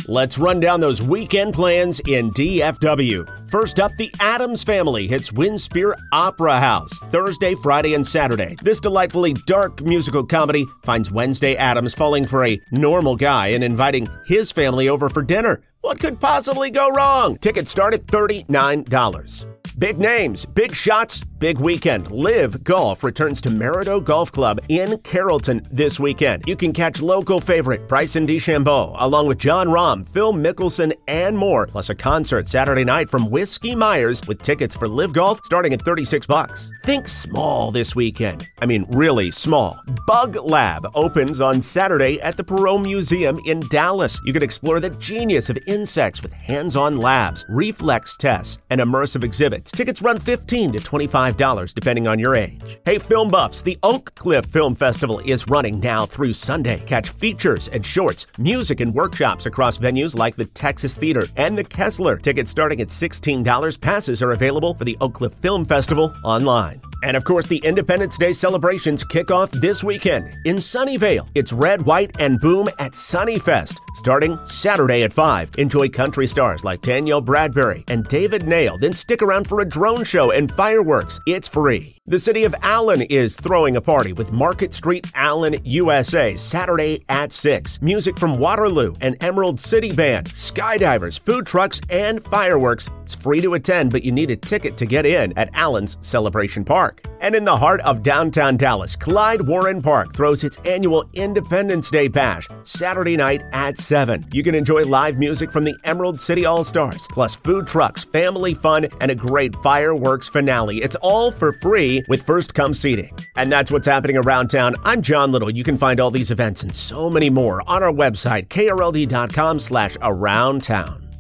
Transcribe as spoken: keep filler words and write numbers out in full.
Let's run down those weekend plans in D F W. First up, the Addams Family hits Winspear Opera House Thursday, Friday, and Saturday. This delightfully dark musical comedy finds Wednesday Addams falling for a normal guy and inviting his family over for dinner. What could possibly go wrong? Tickets start at thirty-nine dollars. Big names, big shots, big weekend. Live Golf returns to Merido Golf Club in Carrollton this weekend. You can catch local favorite Bryson DeChambeau along with John Rahm, Phil Mickelson, and more, plus a concert Saturday night from Whiskey Myers with tickets for Live Golf starting at thirty-six bucks. Think small this weekend. I mean, really small. Bug Lab opens on Saturday at the Perot Museum in Dallas. You can explore the genius of insects with hands-on labs, reflex tests, and immersive exhibits. Tickets run fifteen to twenty-five dollars depending on your age. Hey, film buffs, the Oak Cliff Film Festival is running now through Sunday. Catch features and shorts, music and workshops across venues like the Texas Theater and the Kessler. Tickets starting at sixteen dollars. Passes are available for the Oak Cliff Film Festival online. And of course, the Independence Day celebrations kick off this weekend in Sunnyvale. It's Red, White, and Boom at Sunnyfest, starting Saturday at five. Enjoy country stars like Danielle Bradbury and David Nail. Then stick around for a drone show and fireworks. It's free. The city of Allen is throwing a party with Market Street Allen U S A Saturday at six. Music from Waterloo and Emerald City Band, skydivers, food trucks, and fireworks. It's free to attend, but you need a ticket to get in at Allen's Celebration Park. And in the heart of downtown Dallas, Clyde Warren Park throws its annual Independence Day Bash Saturday night at seven. You can enjoy live music from the Emerald City All-Stars, plus food trucks, family fun, and a great fireworks finale. It's all for free with first-come seating. And that's what's happening around town. I'm John Little. You can find all these events and so many more on our website, K R L D dot com slash around town.